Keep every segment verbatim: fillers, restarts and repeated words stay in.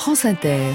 France Inter.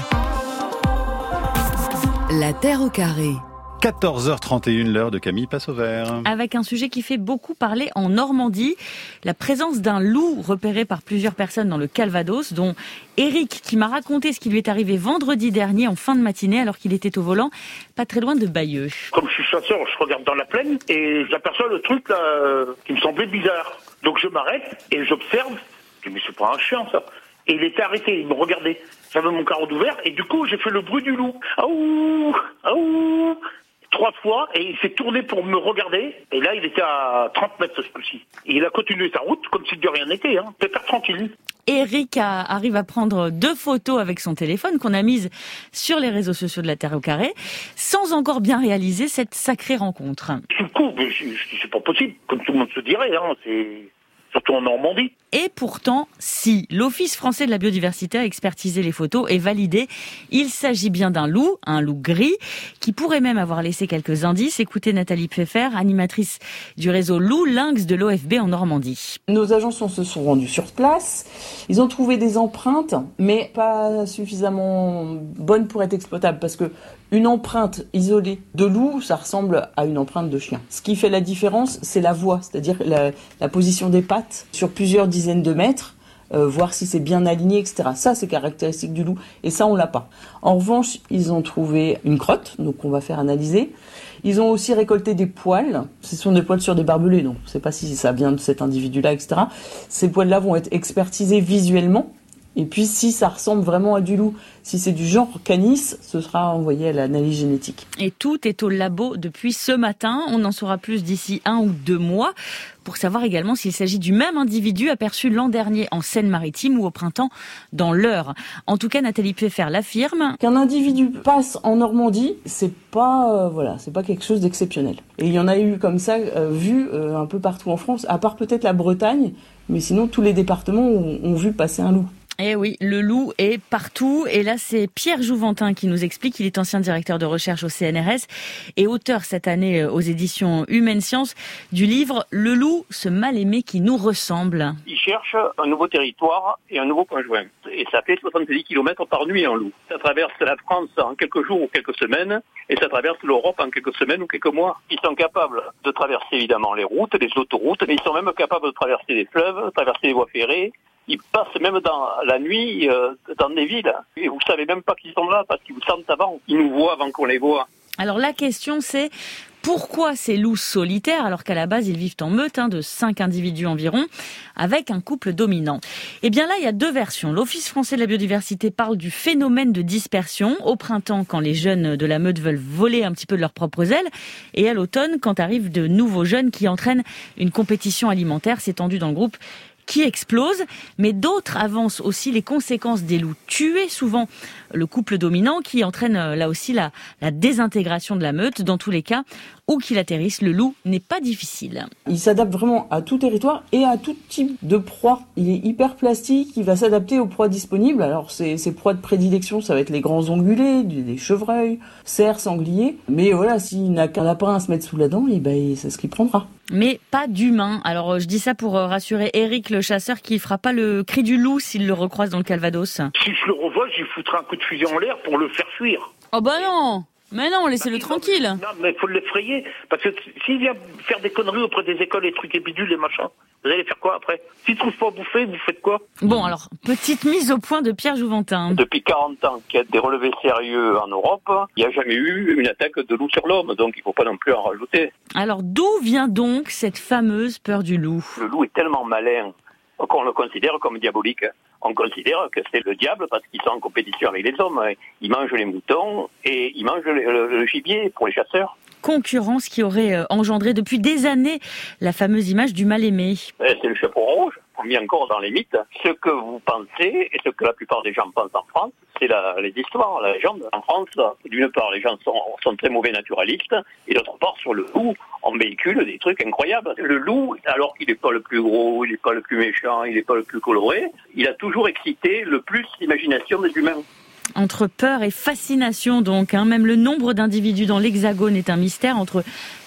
La Terre au carré. quatorze heures trente et une, l'heure de Camille passe au vert. Avec un sujet qui fait beaucoup parler en Normandie, la présence d'un loup repéré par plusieurs personnes dans le Calvados, dont Eric qui m'a raconté ce qui lui est arrivé vendredi dernier en fin de matinée alors qu'il était au volant, pas très loin de Bayeux. Comme je suis chasseur, je regarde dans la plaine et j'aperçois le truc là qui me semblait bizarre. Donc je m'arrête et j'observe. Je dis mais c'est pas un chien ça. Et il était arrêté, il me regardait. J'avais mon carreau ouvert et du coup j'ai fait le bruit du loup. Aouh, aouh. Trois fois, et il s'est tourné pour me regarder, et là il était à trente mètres ce coup-ci. Et il a continué sa route comme si de rien n'était, hein. Pépère tranquille. Eric a, arrive à prendre deux photos avec son téléphone qu'on a mises sur les réseaux sociaux de la Terre au carré, sans encore bien réaliser cette sacrée rencontre. Sous le coup, mais c'est pas possible, comme tout le monde se dirait, hein. C'est surtout en Normandie. Et pourtant, si l'Office français de la biodiversité a expertisé les photos et validé, il s'agit bien d'un loup, un loup gris, qui pourrait même avoir laissé quelques indices. Écoutez Nathalie Pfeffer, animatrice du réseau Loup Lynx de l'O F B en Normandie. Nos agents se sont rendus sur place. Ils ont trouvé des empreintes, mais pas suffisamment bonnes pour être exploitables, parce que une empreinte isolée de loup, ça ressemble à une empreinte de chien. Ce qui fait la différence, c'est la voie, c'est-à-dire la, la position des pattes sur plusieurs dizaines de mètres, euh, voir si c'est bien aligné, et cetera. Ça, c'est caractéristique du loup, et ça, on l'a pas. En revanche, ils ont trouvé une crotte, donc on va faire analyser. Ils ont aussi récolté des poils. Ce sont des poils sur des barbelés, donc on ne sait pas si ça vient de cet individu-là, et cetera. Ces poils-là vont être expertisés visuellement. Et puis, si ça ressemble vraiment à du loup, si c'est du genre canis, ce sera envoyé à l'analyse génétique. Et tout est au labo depuis ce matin. On en saura plus d'ici un ou deux mois pour savoir également s'il s'agit du même individu aperçu l'an dernier en Seine-Maritime ou au printemps dans l'Eure. En tout cas, Nathalie Pfeffer l'affirme. Qu'un individu passe en Normandie, c'est pas, euh, voilà, c'est pas quelque chose d'exceptionnel. Et il y en a eu comme ça, euh, vu euh, un peu partout en France, à part peut-être la Bretagne, mais sinon tous les départements ont, ont vu passer un loup. Eh oui, le loup est partout. Et là, c'est Pierre Jouventin qui nous explique. Il est ancien directeur de recherche au C N R S et auteur cette année aux éditions Humaine Science du livre « Le loup, ce mal-aimé qui nous ressemble ». Il cherche un nouveau territoire et un nouveau conjoint. Et ça fait soixante-dix kilomètres par nuit en loup. Ça traverse la France en quelques jours ou quelques semaines et ça traverse l'Europe en quelques semaines ou quelques mois. Ils sont capables de traverser évidemment les routes, les autoroutes, mais ils sont même capables de traverser les fleuves, traverser les voies ferrées. Ils passent même dans la nuit euh, dans des villes. Et vous savez même pas qu'ils sont là parce qu'ils vous sentent avant. Ils nous voient avant qu'on les voit. Alors la question c'est pourquoi ces loups solitaires alors qu'à la base ils vivent en meute hein, de cinq individus environ avec un couple dominant. Eh bien là il y a deux versions. L'Office français de la biodiversité parle du phénomène de dispersion au printemps quand les jeunes de la meute veulent voler un petit peu de leurs propres ailes et à l'automne quand arrivent de nouveaux jeunes qui entraînent une compétition alimentaire s'étendue dans le groupe qui explose, mais d'autres avancent aussi les conséquences des loups tués, souvent le couple dominant qui entraîne là aussi la, la désintégration de la meute. Dans tous les cas, où qu'il atterrisse, le loup n'est pas difficile. Il s'adapte vraiment à tout territoire et à tout type de proie. Il est hyper plastique, il va s'adapter aux proies disponibles. Alors ses, ses proies de prédilection, ça va être les grands ongulés, des chevreuils, cerfs, sangliers. Mais voilà, s'il n'a qu'un lapin à se mettre sous la dent, et ben, c'est ce qu'il prendra. Mais pas d'humain. Alors je dis ça pour rassurer Eric, le chasseur, qui fera pas le cri du loup s'il le recroise dans le Calvados. Si je le revois, j'y foutrai un coup de fusil en l'air pour le faire fuir. Oh bah non! Mais non, laissez-le bah, tranquille. Non, mais il faut l'effrayer. Parce que s'il vient faire des conneries auprès des écoles, les trucs et bidules, les machins, vous allez faire quoi après? S'il ne trouve pas à bouffer, vous faites quoi? Bon, alors, petite mise au point de Pierre Jouventin. Depuis quarante ans qu'il y a des relevés sérieux en Europe, il n'y a jamais eu une attaque de loup sur l'homme, donc il ne faut pas non plus en rajouter. Alors, d'où vient donc cette fameuse peur du loup? Le loup est tellement malin qu'on le considère comme diabolique. On considère que c'est le diable parce qu'ils sont en compétition avec les hommes. Ils mangent les moutons et ils mangent le, le, le gibier pour les chasseurs. Concurrence qui aurait engendré depuis des années la fameuse image du mal-aimé. C'est le chapeau rouge, on met encore dans les mythes. Ce que vous pensez et ce que la plupart des gens pensent en France, c'est la, les histoires, la légende. En France, d'une part, les gens sont, sont très mauvais naturalistes et d'autre part, sur le loup, on véhicule des trucs incroyables. Le loup, alors qu'il n'est pas le plus gros, il n'est pas le plus méchant, il n'est pas le plus coloré, il a toujours excité le plus l'imagination des humains. Entre peur et fascination donc, hein. Même le nombre d'individus dans l'Hexagone est un mystère, entre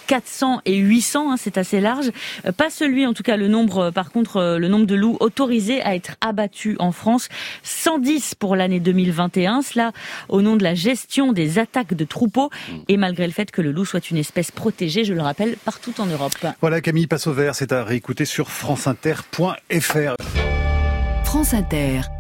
quatre cents et huit cents, hein, c'est assez large. Euh, pas celui, en tout cas, le nombre, euh, par contre, euh, le nombre de loups autorisés à être abattus en France, cent dix pour l'année deux mille vingt et un. Cela au nom de la gestion des attaques de troupeaux et malgré le fait que le loup soit une espèce protégée, je le rappelle, partout en Europe. Voilà, Camille passe au vert, c'est à réécouter sur franceinter point fr. France Inter.